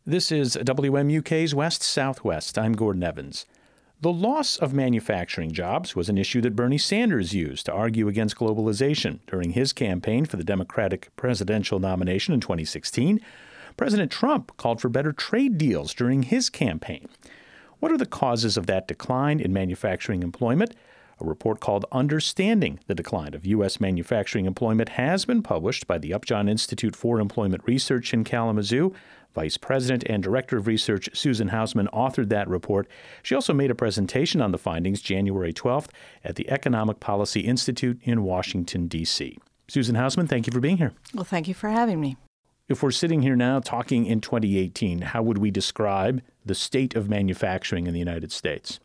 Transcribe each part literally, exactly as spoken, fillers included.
This is W M U K's West Southwest. I'm Gordon Evans. The loss of manufacturing jobs was an issue that Bernie Sanders used to argue against globalization during his campaign for the Democratic presidential nomination in twenty sixteen. President Trump called for better trade deals during his campaign. What are the causes of that decline in manufacturing employment? A report called Understanding the Decline of U S. Manufacturing Employment has been published by the Upjohn Institute for Employment Research in Kalamazoo. Vice President and Director of Research Susan Hausman authored that report. She also made a presentation on the findings January twelfth at the Economic Policy Institute in Washington, D C. Susan Hausman, thank you for being here. Well, thank you for having me. If we're sitting here now talking in twenty eighteen, how would we describe the state of manufacturing in the United States?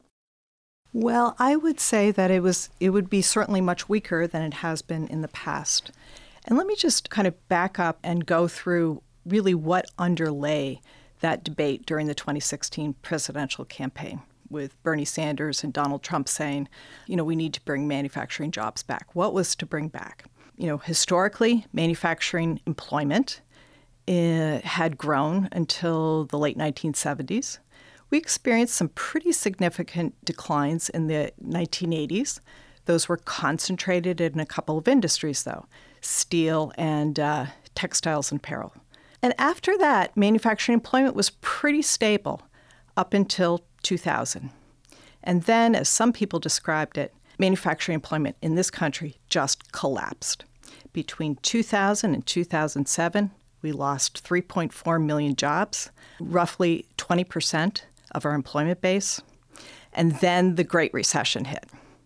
Well, I would say that it was it would be certainly much weaker than it has been in the past. And let me just kind of back up and go through really what underlay that debate during the twenty sixteen presidential campaign, with Bernie Sanders and Donald Trump saying, you know, we need to bring manufacturing jobs back. What was to bring back? You know, historically, manufacturing employment uh, had grown until the late nineteen seventies. We experienced some pretty significant declines in the nineteen eighties. Those were concentrated in a couple of industries, though, steel and uh, textiles and apparel. And after that, manufacturing employment was pretty stable up until two thousand. And then, as some people described it, manufacturing employment in this country just collapsed. Between two thousand and two thousand seven, we lost three point four million jobs, roughly twenty percent of our employment base. And then the Great Recession hit.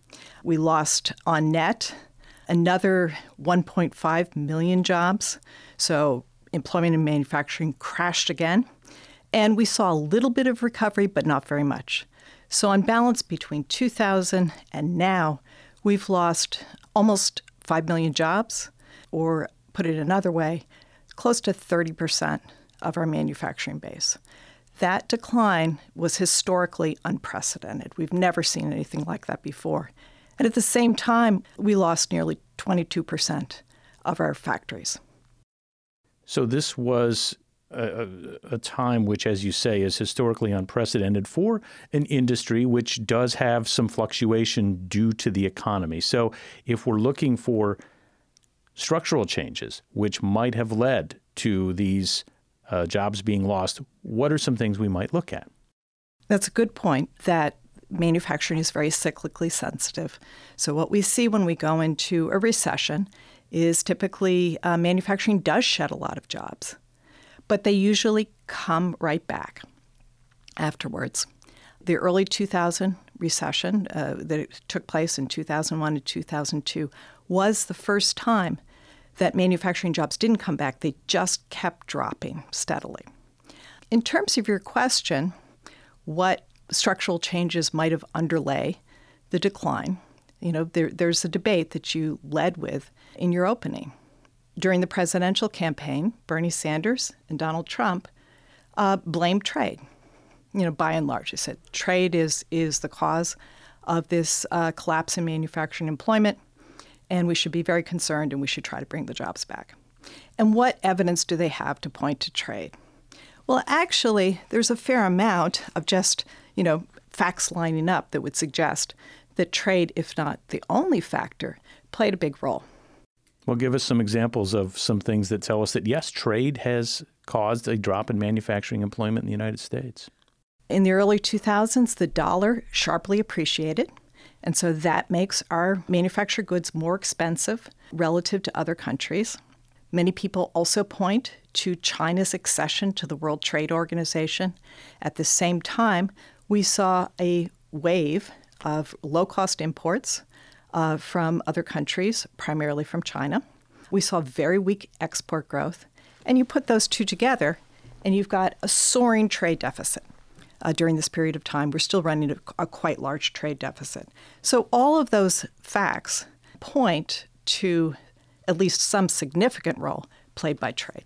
We lost on net another one point five million jobs. So employment in manufacturing crashed again. And we saw a little bit of recovery, but not very much. So on balance, between two thousand and now, we've lost almost five million jobs, or put it another way, close to thirty percent of our manufacturing base. That decline was historically unprecedented. We've never seen anything like that before. And at the same time, we lost nearly twenty-two percent of our factories. So this was a, a time which, as you say, is historically unprecedented for an industry which does have some fluctuation due to the economy. So if we're looking for structural changes which might have led to these uh, jobs being lost, what are some things we might look at? That's a good point, that manufacturing is very cyclically sensitive. So what we see when we go into a recession is typically uh, manufacturing does shed a lot of jobs, but they usually come right back afterwards. The early two thousand recession uh, that took place in two thousand one to two thousand two was the first time that manufacturing jobs didn't come back. They just kept dropping steadily. In terms of your question, what structural changes might have underlay the decline, you know, there, there's a debate that you led with in your opening. During the presidential campaign, Bernie Sanders and Donald Trump uh, blamed trade. You know, by and large, they said trade is is the cause of this uh, collapse in manufacturing employment, and we should be very concerned and we should try to bring the jobs back. And what evidence do they have to point to trade? Well, actually, there's a fair amount of just, you know, facts lining up that would suggest that trade, if not the only factor, played a big role. Well, give us some examples of some things that tell us that, yes, trade has caused a drop in manufacturing employment in the United States. In the early two thousands, the dollar sharply appreciated, and so that makes our manufactured goods more expensive relative to other countries. Many people also point to China's accession to the World Trade Organization. At the same time, we saw a wave of low-cost imports uh, from other countries, primarily from China. We saw very weak export growth. And you put those two together, and you've got a soaring trade deficit. Uh, during this period of time, we're still running a, a quite large trade deficit. So all of those facts point to at least some significant role played by trade.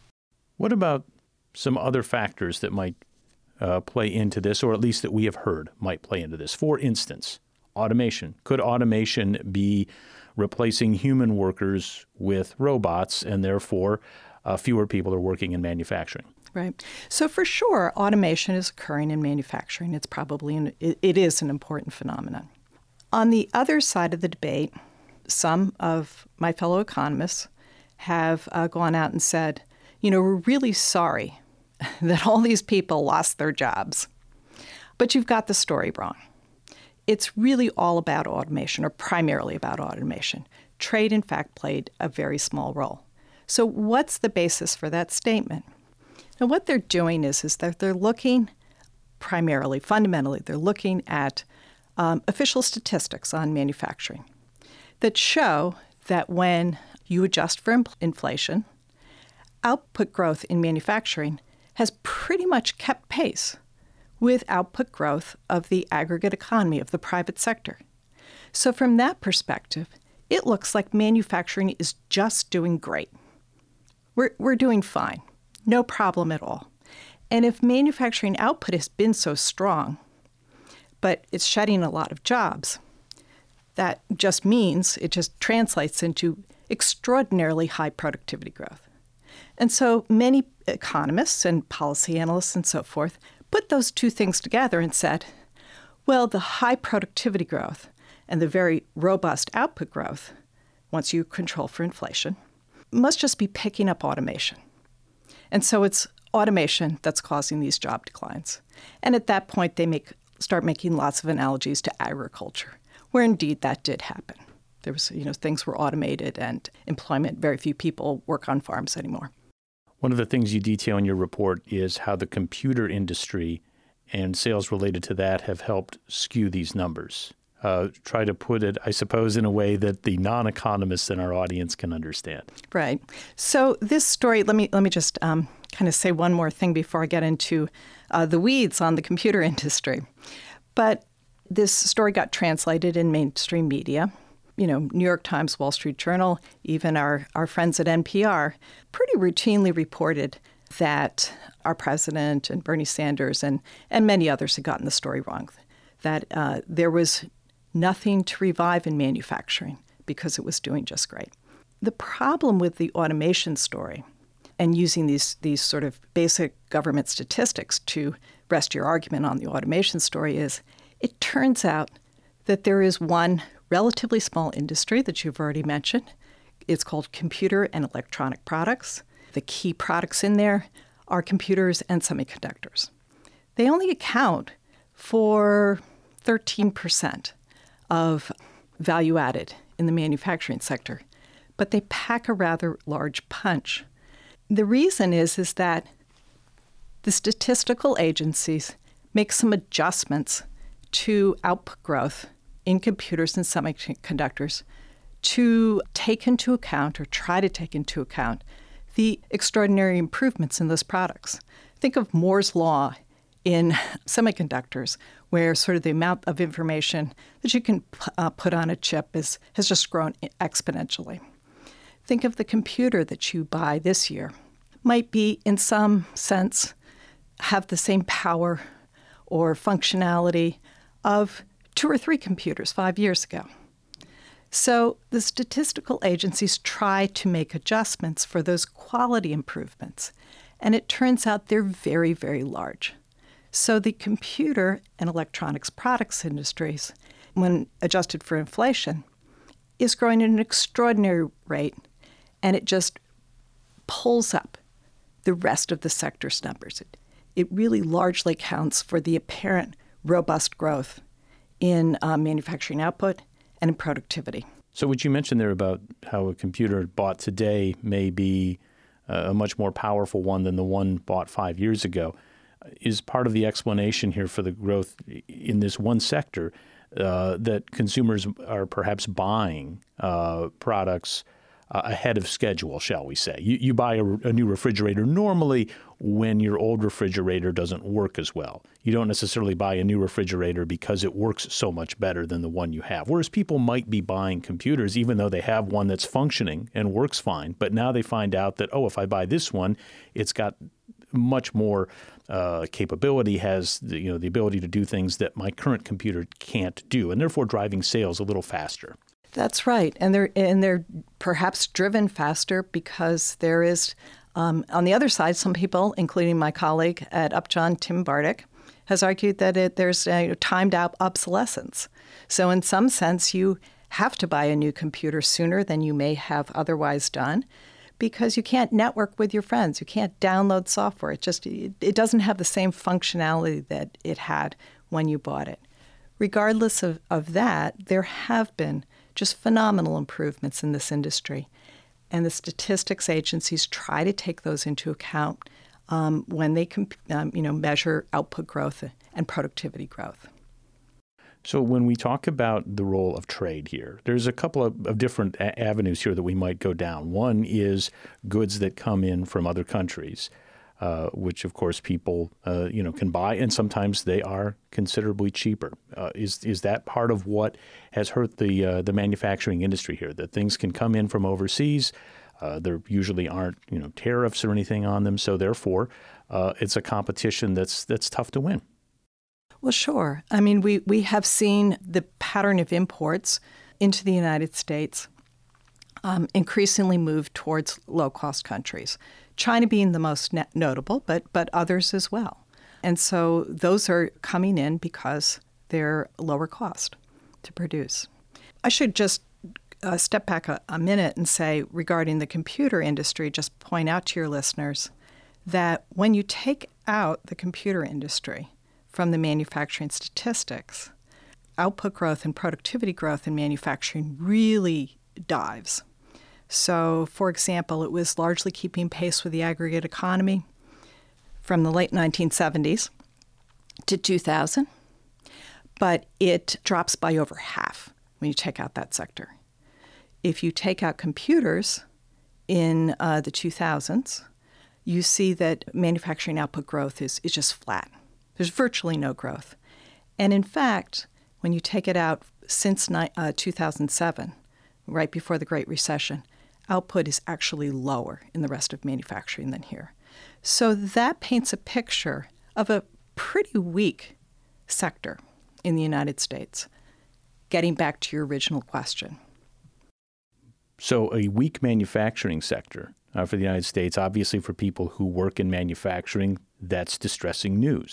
What about some other factors that might uh, play into this, or at least that we have heard might play into this? For instance, automation. Could automation be replacing human workers with robots, and therefore uh, fewer people are working in manufacturing? Right. So for sure, automation is occurring in manufacturing. It's probably, an, it, it is an important phenomenon. On the other side of the debate, some of my fellow economists have uh, gone out and said, you know, we're really sorry that all these people lost their jobs. But you've got the story wrong. It's really all about automation, or primarily about automation. Trade, in fact, played a very small role. So what's the basis for that statement? Now, what they're doing is, is that they're looking primarily, fundamentally, they're looking at um, official statistics on manufacturing that show that when you adjust for inflation, output growth in manufacturing has pretty much kept pace with output growth of the aggregate economy of the private sector. So from that perspective, it looks like manufacturing is just doing great. We're, we're doing fine. No problem at all. And if manufacturing output has been so strong, but it's shedding a lot of jobs, that just means it just translates into extraordinarily high productivity growth. And so many economists and policy analysts and so forth put those two things together and said, well, the high productivity growth and the very robust output growth, once you control for inflation, must just be picking up automation. And so it's automation that's causing these job declines. And at that point, they make start making lots of analogies to agriculture, where indeed that did happen. There was, you know, things were automated and employment, very few people work on farms anymore. One of the things you detail in your report is how the computer industry and sales related to that have helped skew these numbers. Uh, try to put it, I suppose, in a way that the non-economists in our audience can understand. Right. So this story, let me let me just um, kind of say one more thing before I get into uh, the weeds on the computer industry. But this story got translated in mainstream media. You know, New York Times, Wall Street Journal, even our, our friends at N P R pretty routinely reported that our president and Bernie Sanders and, and many others had gotten the story wrong, that uh, there was nothing to revive in manufacturing because it was doing just great. The problem with the automation story and using these, these sort of basic government statistics to rest your argument on the automation story is it turns out that there is one relatively small industry that you've already mentioned. It's called computer and electronic products. The key products in there are computers and semiconductors. They only account for thirteen percent of value added in the manufacturing sector, but they pack a rather large punch. The reason is, is that the statistical agencies make some adjustments to output growth in computers and semiconductors to take into account or try to take into account the extraordinary improvements in those products. Think of Moore's Law in semiconductors, where sort of the amount of information that you can uh, put on a chip is, has just grown exponentially. Think of the computer that you buy this year. Might be, in some sense, have the same power or functionality of two or three computers five years ago. So the statistical agencies try to make adjustments for those quality improvements, and it turns out they're very, very large. So the computer and electronics products industries, when adjusted for inflation, is growing at an extraordinary rate, and it just pulls up the rest of the sector's numbers. It, it really largely counts for the apparent robust growth in uh, manufacturing output and in productivity. So what you mentioned there about how a computer bought today may be uh, a much more powerful one than the one bought five years ago is part of the explanation here for the growth in this one sector, uh, that consumers are perhaps buying uh, products uh, ahead of schedule, shall we say. You, you buy a, a new refrigerator normally when your old refrigerator doesn't work as well. You don't necessarily buy a new refrigerator because it works so much better than the one you have. Whereas people might be buying computers even though they have one that's functioning and works fine, but now they find out that, oh, if I buy this one, it's got much more uh, capability, has the, you know, the ability to do things that my current computer can't do, and therefore driving sales a little faster. That's right, and they're and they're perhaps driven faster because there is Um, on the other side, some people, including my colleague at Upjohn, Tim Bartik, has argued that it, there's a timed out obsolescence. So in some sense, you have to buy a new computer sooner than you may have otherwise done because you can't network with your friends. You can't download software. It just it, it doesn't have the same functionality that it had when you bought it. Regardless of, of that, there have been just phenomenal improvements in this industry. And the statistics agencies try to take those into account um, when they comp- um, you know, measure output growth and productivity growth. So when we talk about the role of trade here, there's a couple of, of different a- avenues here that we might go down. One is goods that come in from other countries, uh, which of course people uh, you know can buy, and sometimes they are considerably cheaper. Uh, is is that part of what has hurt the uh, the manufacturing industry here? That things can come in from overseas, uh, there usually aren't you know tariffs or anything on them, so therefore uh, it's a competition that's that's tough to win. Well, sure. I mean, we, we have seen the pattern of imports into the United States um, increasingly move towards low-cost countries, China being the most net notable, but but others as well. And so those are coming in because they're lower cost to produce. I should just uh, step back a, a minute and say, regarding the computer industry, just point out to your listeners that when you take out the computer industry from the manufacturing statistics, output growth and productivity growth in manufacturing really dives. So, for example, it was largely keeping pace with the aggregate economy from the late nineteen seventies to two thousand, but it drops by over half when you take out that sector. If you take out computers in uh, the two thousands, you see that manufacturing output growth is, is just flat. There's virtually no growth. And in fact, when you take it out since uh, two thousand seven, right before the Great Recession, output is actually lower in the rest of manufacturing than here. So that paints a picture of a pretty weak sector in the United States, getting back to your original question. So a weak manufacturing sector uh, for the United States, obviously for people who work in manufacturing, that's distressing news.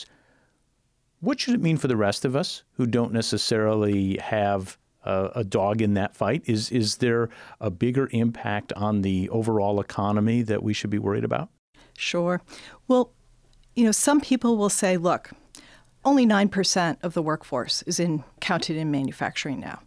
What should it mean for the rest of us who don't necessarily have uh, a dog in that fight? Is is there a bigger impact on the overall economy that we should be worried about? Sure. Well, you know, some people will say, look, only nine percent of the workforce is in counted in manufacturing now.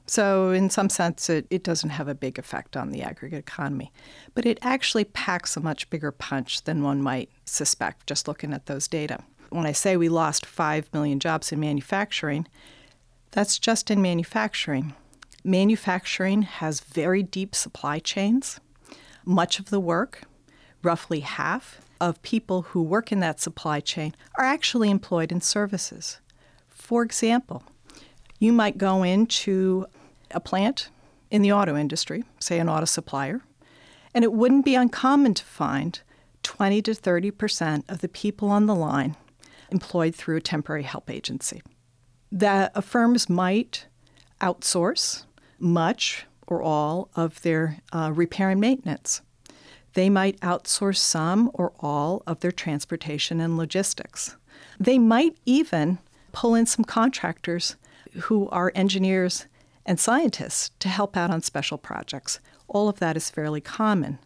So in some sense, it, it doesn't have a big effect on the aggregate economy. But it actually packs a much bigger punch than one might suspect just looking at those data. When I say we lost five million jobs in manufacturing, that's just in manufacturing. Manufacturing has very deep supply chains. Much of the work, roughly half of people who work in that supply chain, are actually employed in services. For example, you might go into a plant in the auto industry, say an auto supplier, and it wouldn't be uncommon to find twenty to thirty percent of the people on the line employed through a temporary help agency. That firms might outsource much or all of their uh, repair and maintenance. They might outsource some or all of their transportation and logistics. They might even pull in some contractors who are engineers and scientists to help out on special projects. All of that is fairly common.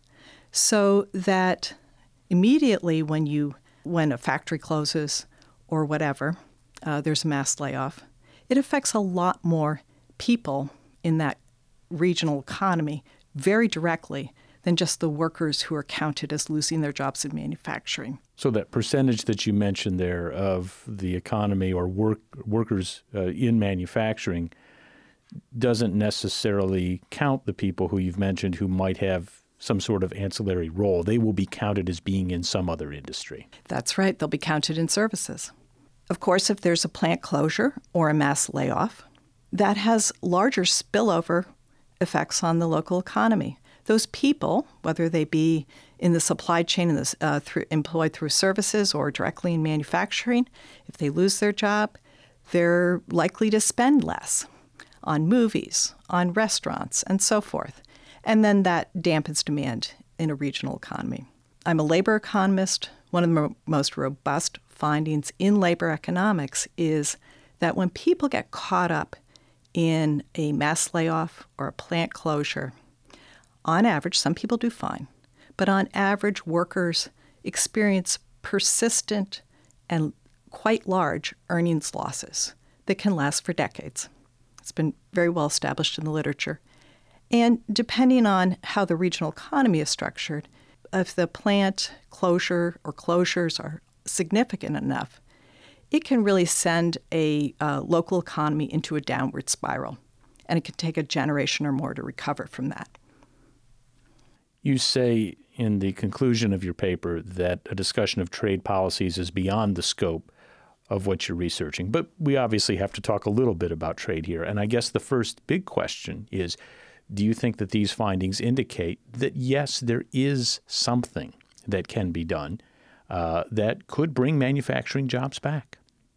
So that immediately when you when a factory closes or whatever, uh, there's a mass layoff, it affects a lot more people in that regional economy very directly than just the workers who are counted as losing their jobs in manufacturing. So that percentage that you mentioned there of the economy or work workers uh, in manufacturing doesn't necessarily count the people who you've mentioned who might have some sort of ancillary role. They will be counted as being in some other industry. That's right. They'll be counted in services. Of course, if there's a plant closure or a mass layoff, that has larger spillover effects on the local economy. Those people, whether they be in the supply chain and the, uh, through, employed through services or directly in manufacturing, if they lose their job, they're likely to spend less on movies, on restaurants, and so forth. And then that dampens demand in a regional economy. I'm a labor economist. One of the mo- most robust findings in labor economics is that when people get caught up in a mass layoff or a plant closure, on average, some people do fine, but on average, workers experience persistent and quite large earnings losses that can last for decades. It's been very well established in the literature. And depending on how the regional economy is structured, if the plant closure or closures are significant enough, it can really send a uh, local economy into a downward spiral. And it can take a generation or more to recover from that. You say in the conclusion of your paper that a discussion of trade policies is beyond the scope of what you're researching. But we obviously have to talk a little bit about trade here. And I guess the first big question is, do you think that these findings indicate that, yes, there is something that can be done uh, that could bring manufacturing jobs back?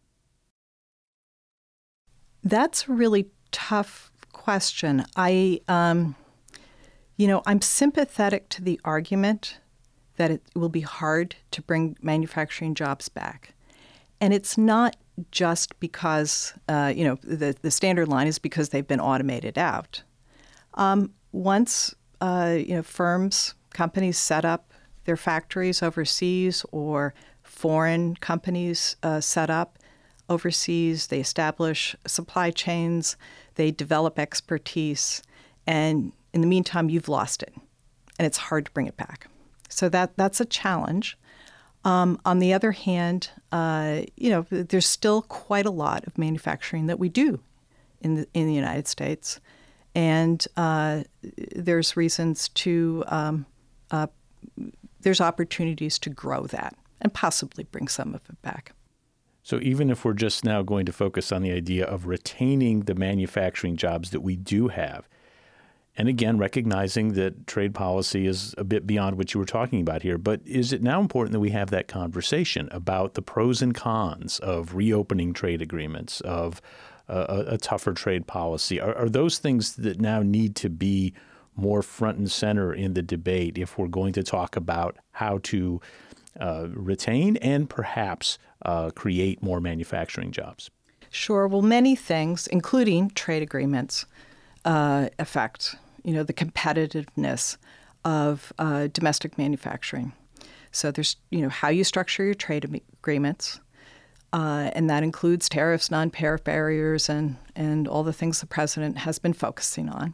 That's a really tough question. I, um, you know, I'm sympathetic to the argument that it will be hard to bring manufacturing jobs back. And it's not just because, uh, you know, the, the standard line is because they've been automated out. Um, once, uh, you know, firms, companies set up their factories overseas or foreign companies uh, set up overseas, they establish supply chains, they develop expertise, and in the meantime, you've lost it, and it's hard to bring it back. So that that's a challenge. Um, on the other hand, uh, you know, there's still quite a lot of manufacturing that we do in the in the United States, and uh, there's reasons to um, uh, there's opportunities to grow that and possibly bring some of it back. So even if we're just now going to focus on the idea of retaining the manufacturing jobs that we do have, and again, recognizing that trade policy is a bit beyond what you were talking about here, but is it now important that we have that conversation about the pros and cons of reopening trade agreements, of a, a tougher trade policy? Are, are those things that now need to be more front and center in the debate if we're going to talk about how to uh, retain and perhaps uh, create more manufacturing jobs? Sure. Well, many things, including trade agreements, uh, affect you know, the competitiveness of uh, domestic manufacturing. So there's, you know, how you structure your trade agreements, uh, and that includes tariffs, non-tariff barriers, and, and all the things the president has been focusing on.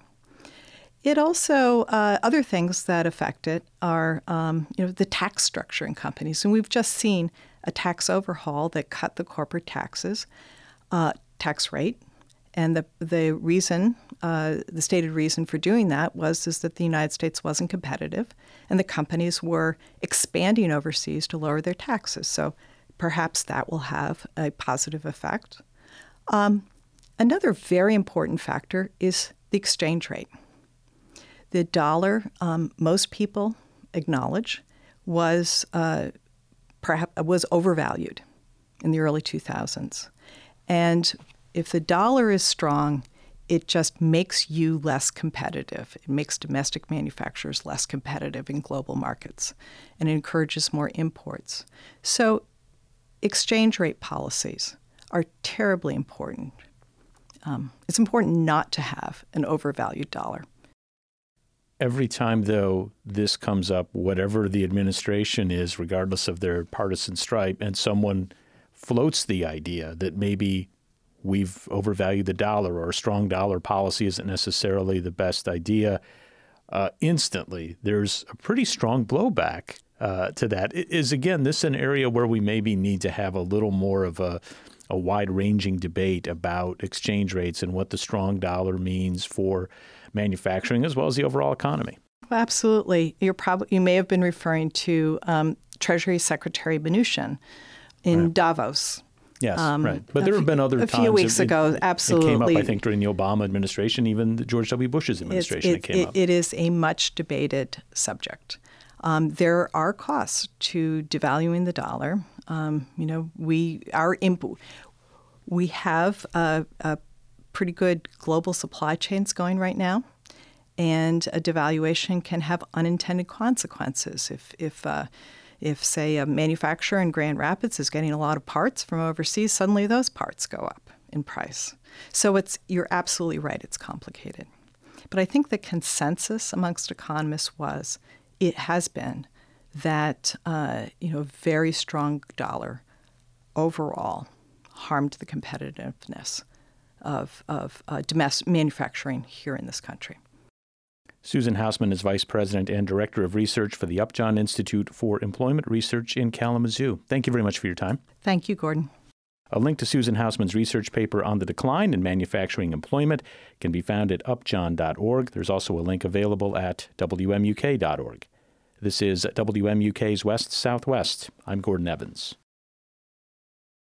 It also, uh, other things that affect it are, um, you know, the tax structure in companies. And we've just seen a tax overhaul that cut the corporate taxes, uh, tax rate. And the the reason, uh, the stated reason for doing that was is that the United States wasn't competitive, and the companies were expanding overseas to lower their taxes. So perhaps that will have a positive effect. Um, another very important factor is the exchange rate. The dollar, um, most people acknowledge, was uh, perhaps was overvalued in the early two thousands, and if the dollar is strong, it just makes you less competitive. It makes domestic manufacturers less competitive in global markets, and it encourages more imports. So exchange rate policies are terribly important. Um, it's important not to have an overvalued dollar. Every time, though, this comes up, whatever the administration is, regardless of their partisan stripe, and someone floats the idea that maybe we've overvalued the dollar or a strong dollar policy isn't necessarily the best idea, uh, instantly there's a pretty strong blowback uh, to that. Is, again, this an area where we maybe need to have a little more of a, a wide-ranging debate about exchange rates and what the strong dollar means for manufacturing as well as the overall economy? Well, absolutely. You're probably you may have been referring to um, Treasury Secretary Mnuchin in Right. Davos. Yes, Um, right. But there have been other a times. few weeks it, ago, it, absolutely. It came up, I think, during the Obama administration, even the George W. Bush's administration, it, it came it, up. It is a much debated subject. Um, there are costs to devaluing the dollar. Um, you know, we our imp- we have a, a pretty good global supply chains going right now, And a devaluation can have unintended consequences. If, if, uh, if say, a manufacturer in Grand Rapids is getting a lot of parts from overseas, suddenly those parts go up in price. So it's you're absolutely right, it's complicated. But I think the consensus amongst economists was, it has been, that uh, you know, very strong dollar overall harmed the competitiveness of, of uh, domestic manufacturing here in this country. Susan Hausman is Vice President and Director of Research for the Upjohn Institute for Employment Research in Kalamazoo. Thank you very much for your time. Thank you, Gordon. A link to Susan Hausman's research paper on the decline in manufacturing employment can be found at upjohn dot org. There's also a link available at W M U K dot org. This is W M U K's West Southwest. I'm Gordon Evans.